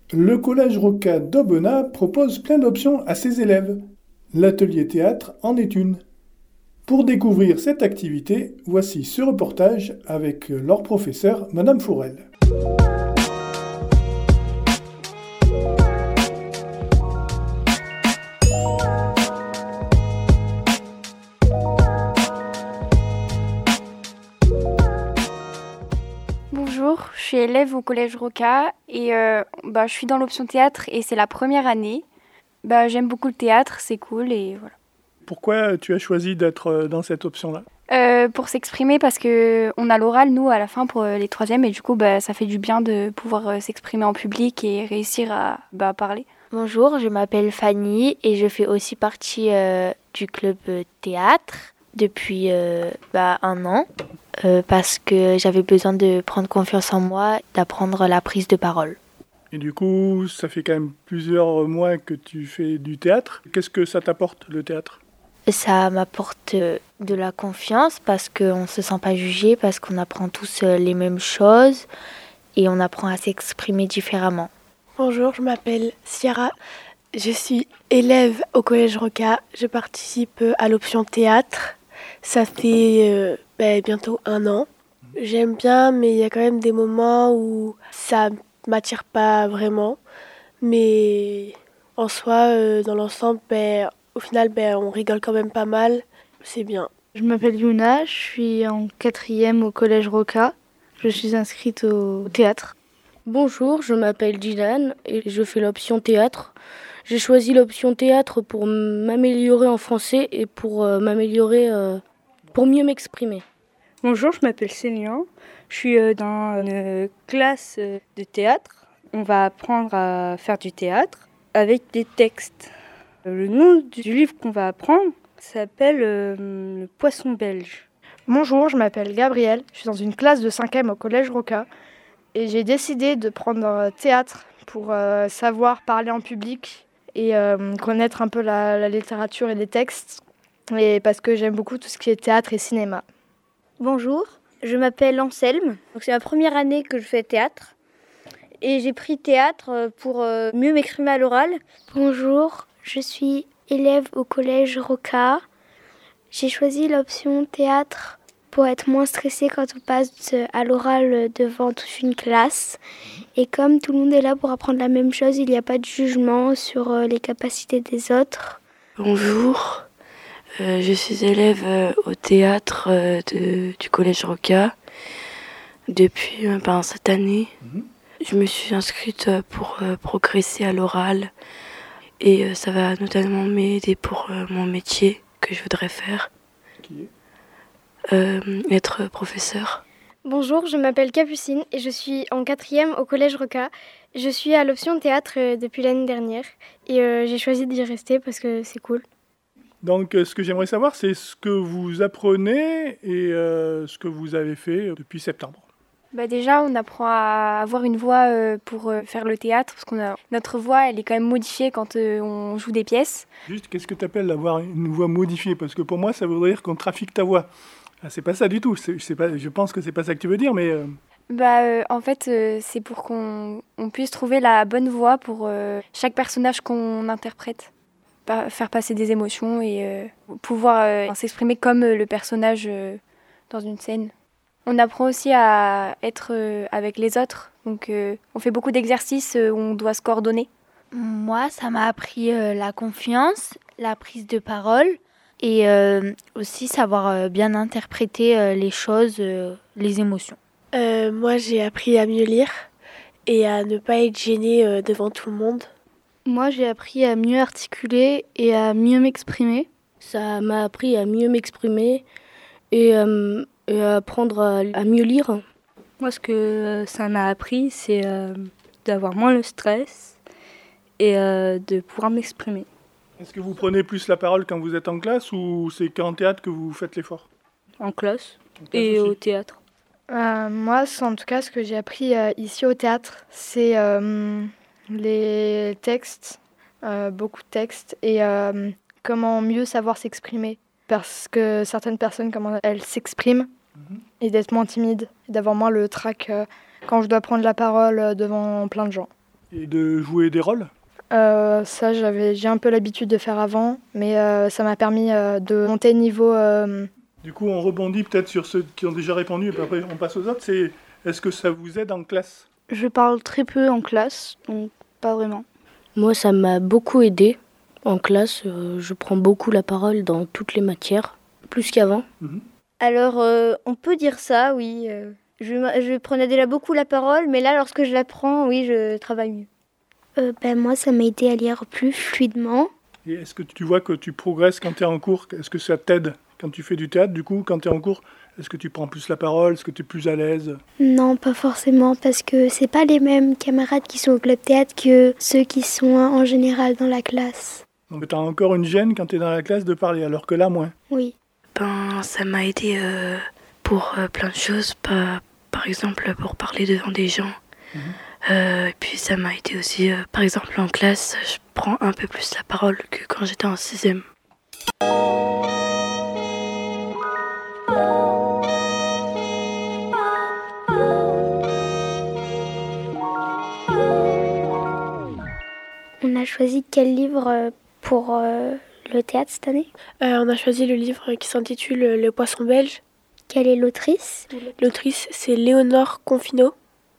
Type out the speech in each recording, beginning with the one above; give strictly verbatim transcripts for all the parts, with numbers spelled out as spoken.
Le collège Roca d'Aubenas propose plein d'options à ses élèves. L'atelier théâtre en est une. Pour découvrir cette activité, voici ce reportage avec leur professeur, Madame Fourel. Bonjour, je suis élève au collège Roca et euh, bah, je suis dans l'option théâtre et c'est la première année. Bah, j'aime beaucoup le théâtre, c'est cool et voilà. Pourquoi tu as choisi d'être dans cette option-là ? Euh, pour s'exprimer parce qu'on a l'oral, nous, à la fin pour les troisièmes et du coup, bah, ça fait du bien de pouvoir euh, s'exprimer en public et réussir à bah, parler. Bonjour, je m'appelle Fanny et je fais aussi partie euh, du club théâtre depuis euh, bah, un an euh, parce que j'avais besoin de prendre confiance en moi, d'apprendre la prise de parole. Et du coup, ça fait quand même plusieurs mois que tu fais du théâtre. Qu'est-ce que ça t'apporte, le théâtre ? Ça m'apporte de la confiance parce qu'on ne se sent pas jugé, parce qu'on apprend tous les mêmes choses et on apprend à s'exprimer différemment. Bonjour, je m'appelle Ciara, je suis élève au collège Roca, je participe à l'option théâtre, ça fait euh, bah, bientôt un an. J'aime bien, mais il y a quand même des moments où ça m'attire pas vraiment, mais en soi, euh, dans l'ensemble, bah, au final, bah, on rigole quand même pas mal, c'est bien. Je m'appelle Yuna, je suis en quatrième au collège Roca, je suis inscrite au théâtre. Bonjour, je m'appelle Dylan et je fais l'option théâtre. J'ai choisi l'option théâtre pour m'améliorer en français et pour euh, m'améliorer, euh, pour mieux m'exprimer. Bonjour, je m'appelle Célian, je suis euh, dans une classe de théâtre. On va apprendre à faire du théâtre avec des textes. Le nom du livre qu'on va apprendre s'appelle euh, Le Poisson belge. Bonjour, je m'appelle Gabrielle, je suis dans une classe de cinquième au collège Roca. Et j'ai décidé de prendre théâtre pour euh, savoir parler en public et euh, connaître un peu la, la littérature et les textes, et parce que j'aime beaucoup tout ce qui est théâtre et cinéma. Bonjour, je m'appelle Anselme, donc c'est la première année que je fais théâtre et j'ai pris théâtre pour euh, mieux m'exprimer à l'oral. Bonjour, je suis élève au collège Roca. J'ai choisi l'option théâtre pour être moins stressé quand on passe à l'oral devant toute une classe. Et comme tout le monde est là pour apprendre la même chose, il n'y a pas de jugement sur les capacités des autres. Bonjour, euh, je suis élève euh, au théâtre euh, de, du collège Roca depuis euh, ben, cette année. Mm-hmm. Je me suis inscrite pour euh, progresser à l'oral et euh, ça va notamment m'aider pour euh, mon métier que je voudrais faire. Qui est Euh, être professeur. Bonjour, je m'appelle Capucine et je suis en quatrième au collège Roca. Je suis à l'option théâtre euh, depuis l'année dernière et euh, j'ai choisi d'y rester parce que c'est cool. Donc euh, ce que j'aimerais savoir, c'est ce que vous apprenez et euh, ce que vous avez fait depuis septembre. Bah déjà, on apprend à avoir une voix euh, pour euh, faire le théâtre parce qu'on a notre voix, elle est quand même modifiée quand euh, on joue des pièces. Juste, qu'est-ce que tu appelles avoir une voix modifiée ? Parce que pour moi, ça voudrait dire qu'on trafique ta voix. Ah, c'est pas ça du tout. C'est, je, sais pas, je pense que c'est pas ça que tu veux dire, mais... Euh... Bah, euh, en fait, euh, c'est pour qu'on on puisse trouver la bonne voix pour euh, chaque personnage qu'on interprète. Pa- faire passer des émotions et euh, pouvoir euh, s'exprimer comme euh, le personnage euh, dans une scène. On apprend aussi à être euh, avec les autres. Donc, euh, on fait beaucoup d'exercices euh, où on doit se coordonner. Moi, ça m'a appris euh, la confiance, la prise de parole et euh, aussi savoir euh, bien interpréter euh, les choses, euh, les émotions. Euh, moi, j'ai appris à mieux lire et à ne pas être gênée euh, devant tout le monde. Moi, j'ai appris à mieux articuler et à mieux m'exprimer. Ça m'a appris à mieux m'exprimer et, euh, et à apprendre à, à mieux lire. Moi, ce que ça m'a appris, c'est euh, d'avoir moins le stress et euh, de pouvoir m'exprimer. Est-ce que vous prenez plus la parole quand vous êtes en classe ou c'est qu'en théâtre que vous faites l'effort ? En classe, en classe et aussi. Au théâtre. Euh, moi, en tout cas, ce que j'ai appris euh, ici au théâtre, c'est euh, les textes, euh, beaucoup de textes, et euh, comment mieux savoir s'exprimer. Parce que certaines personnes, comment elles s'expriment, mm-hmm. et d'être moins timide, et d'avoir moins le trac euh, quand je dois prendre la parole devant plein de gens. Et de jouer des rôles ? Euh, ça, j'avais, j'ai un peu l'habitude de faire avant, mais euh, ça m'a permis euh, de monter niveau. Euh... Du coup, on rebondit peut-être sur ceux qui ont déjà répondu, et puis après on passe aux autres. C'est, est-ce que ça vous aide en classe ? Je parle très peu en classe, donc pas vraiment. Moi, ça m'a beaucoup aidé. En classe, euh, je prends beaucoup la parole dans toutes les matières, plus qu'avant. Mmh. Alors, euh, on peut dire ça, oui. Euh, je, je prenais déjà beaucoup la parole, mais là, lorsque je la prends, oui, je travaille mieux. Euh, ben, moi, ça m'a aidé à lire plus fluidement. Et est-ce que tu vois que tu progresses quand tu es en cours ? Est-ce que ça t'aide quand tu fais du théâtre ? Du coup, quand tu es en cours, est-ce que tu prends plus la parole ? Est-ce que tu es plus à l'aise ? Non, pas forcément, parce que c'est pas les mêmes camarades qui sont au club théâtre que ceux qui sont en général dans la classe. Donc tu as encore une gêne quand tu es dans la classe de parler, alors que là, moins. Oui. Ben, ça m'a aidé euh, pour euh, plein de choses, pas, par exemple pour parler devant des gens. Mmh. Euh, et puis ça m'a aidé aussi, euh, par exemple en classe, je prends un peu plus la parole que quand j'étais en sixième. On a choisi quel livre pour euh, le théâtre cette année ? euh, On a choisi le livre qui s'intitule Le Poisson belge. Quelle est l'autrice ? L'autrice, c'est Léonore Confineau.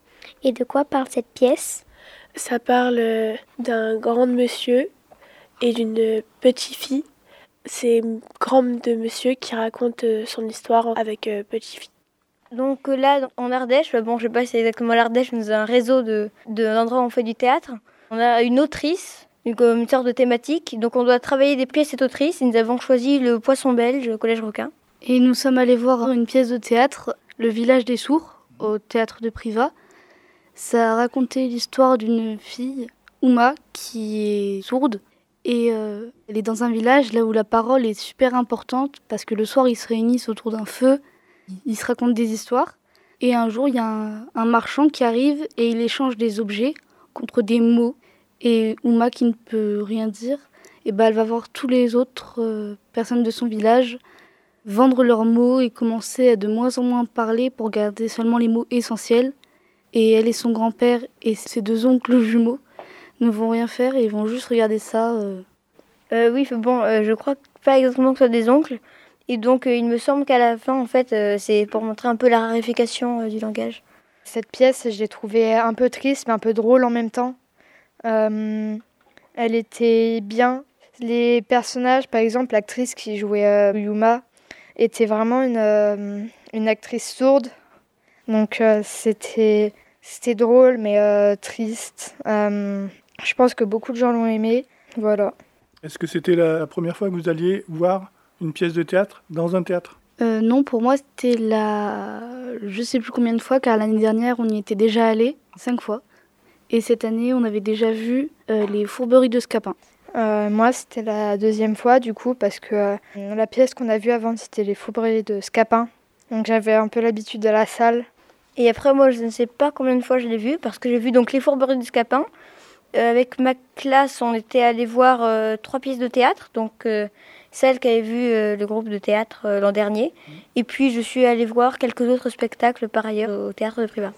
Et de quoi parle cette pièce ? Ça parle d'un grand monsieur et d'une petite fille. C'est grand de monsieur qui raconte son histoire avec petite fille. Donc là, en Ardèche, bon, je ne sais pas si c'est exactement l'Ardèche, mais c'est un réseau de, de, d'endroits où on fait du théâtre. On a une autrice, une, une sorte de thématique. Donc on doit travailler des pièces cette autrice. Et nous avons choisi Le Poisson belge au Collège Roca. Et nous sommes allés voir une pièce de théâtre, Le Village des sourds, au théâtre de Privas. Ça a raconté l'histoire d'une fille, Ouma, qui est sourde. Et euh, elle est dans un village là où la parole est super importante parce que le soir, ils se réunissent autour d'un feu, ils se racontent des histoires. Et un jour, il y a un, un marchand qui arrive et il échange des objets contre des mots. Et Ouma, qui ne peut rien dire, et ben, elle va voir tous les autres euh, personnes de son village vendre leurs mots et commencer à de moins en moins parler pour garder seulement les mots essentiels. Et elle et son grand-père et ses deux oncles jumeaux ne vont rien faire et ils vont juste regarder ça. Euh... Euh, oui, bon, euh, je crois pas exactement que ce soit des oncles. Et donc, euh, il me semble qu'à la fin, en fait, euh, c'est pour montrer un peu la raréfication euh, du langage. Cette pièce, je l'ai trouvée un peu triste, mais un peu drôle en même temps. Euh, elle était bien. Les personnages, par exemple, l'actrice qui jouait euh, Yuma, était vraiment une, euh, une actrice sourde. Donc, euh, c'était... C'était drôle, mais euh, triste. Euh, je pense que beaucoup de gens l'ont aimé. Voilà. Est-ce que c'était la première fois que vous alliez voir une pièce de théâtre dans un théâtre ? euh, Non, pour moi, c'était la... Je sais plus combien de fois, car l'année dernière, on y était déjà allé, cinq fois. Et cette année, on avait déjà vu euh, les Fourberies de Scapin. Euh, moi, c'était la deuxième fois, du coup, parce que euh, la pièce qu'on a vue avant, c'était les Fourberies de Scapin. Donc j'avais un peu l'habitude de la salle. Et après, moi, je ne sais pas combien de fois je l'ai vu, parce que j'ai vu donc les Fourberies du Scapin. Euh, avec ma classe, on était allé voir euh, trois pièces de théâtre, donc euh, celle qu'avait vu euh, le groupe de théâtre euh, l'an dernier. Mmh. Et puis, je suis allée voir quelques autres spectacles par ailleurs au théâtre de Privas.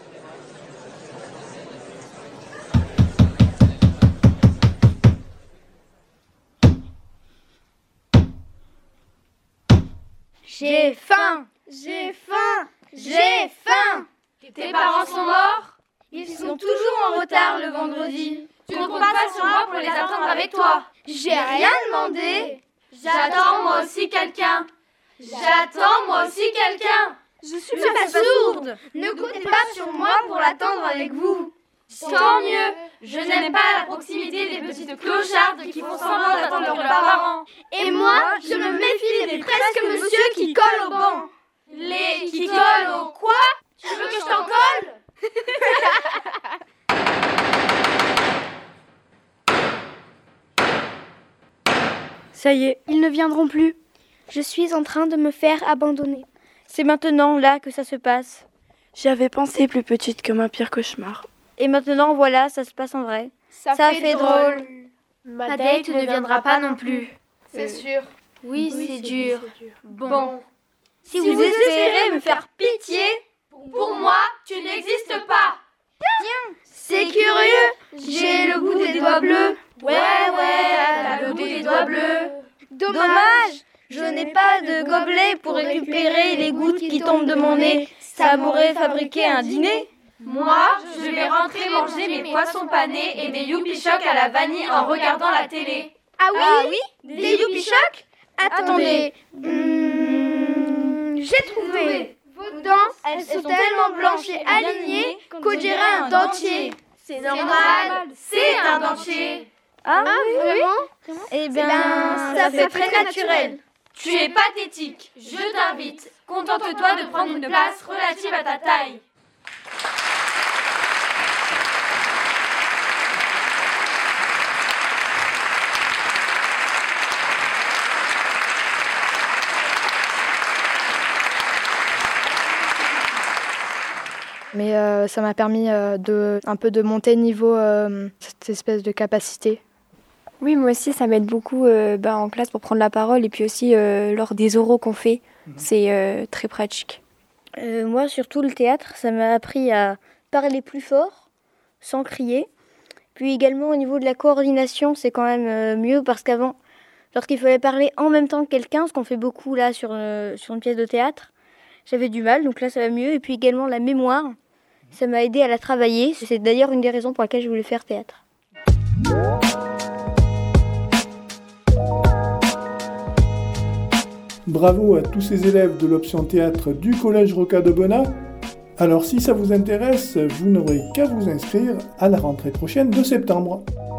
J'ai faim, j'ai faim, j'ai faim. Tes parents sont morts? Ils sont toujours en retard le vendredi. Tu ne comptes pas sur moi pour les attendre avec toi. J'ai rien demandé. J'attends moi aussi quelqu'un. J'attends moi aussi quelqu'un. Je suis pas sourde. Ne comptez pas sur moi pour l'attendre avec vous. Tant mieux. Je n'aime pas la proximité des petites clochardes qui font semblant d'attendre leurs parents. Et moi, je me méfie des presque monsieur qui collent au banc. Les qui collent au quoi? Tu veux que je t'en colle? Ça y est, ils ne viendront plus. Je suis en train de me faire abandonner. C'est maintenant, là, que ça se passe. J'avais pensé plus petite que ma pire cauchemar. Et maintenant, voilà, ça se passe en vrai. Ça, ça fait, fait drôle. drôle. Ma date ne viendra pas non plus. C'est sûr. Oui, oui c'est, c'est dur. dur. Bon. bon. Si, si vous, vous espérez me faire pitié, pour moi, tu n'existes pas. Tiens, c'est curieux, j'ai le goût des doigts bleus. Ouais, ouais, t'as le goût des doigts bleus. Dommage, je n'ai pas de gobelet pour récupérer les gouttes qui tombent de mon nez. Ça m'aurait fabriqué un dîner. Moi, je vais rentrer manger mes poissons panés et des youpi-chocs à la vanille en regardant la télé. Ah oui, ah oui Des youpi-chocs? Attendez, mmh, j'ai trouvé. Vos dents, elles sont tellement blanches et alignées qu'on dirait un dentier. C'est normal, c'est un dentier. Ah, ah oui, vraiment? Eh bien, ben, ça, ça fait très naturel. Tu es pathétique, je t'invite. Contente-toi de prendre une place relative à ta taille. Mais euh, ça m'a permis euh, de, un peu de monter niveau euh, cette espèce de capacité. Oui, moi aussi, ça m'aide beaucoup euh, bah, en classe pour prendre la parole et puis aussi euh, lors des oraux qu'on fait. Mmh. C'est euh, très pratique. Euh, moi, surtout le théâtre, ça m'a appris à parler plus fort, sans crier. Puis également au niveau de la coordination, c'est quand même euh, mieux parce qu'avant, lorsqu'il fallait parler en même temps que quelqu'un, ce qu'on fait beaucoup là sur, euh, sur une pièce de théâtre, j'avais du mal, donc là ça va mieux. Et puis également la mémoire, ça m'a aidé à la travailler. C'est d'ailleurs une des raisons pour lesquelles je voulais faire théâtre. Bravo à tous ces élèves de l'option théâtre du Collège Rocca d'Aubenas. Alors si ça vous intéresse, vous n'aurez qu'à vous inscrire à la rentrée prochaine de septembre.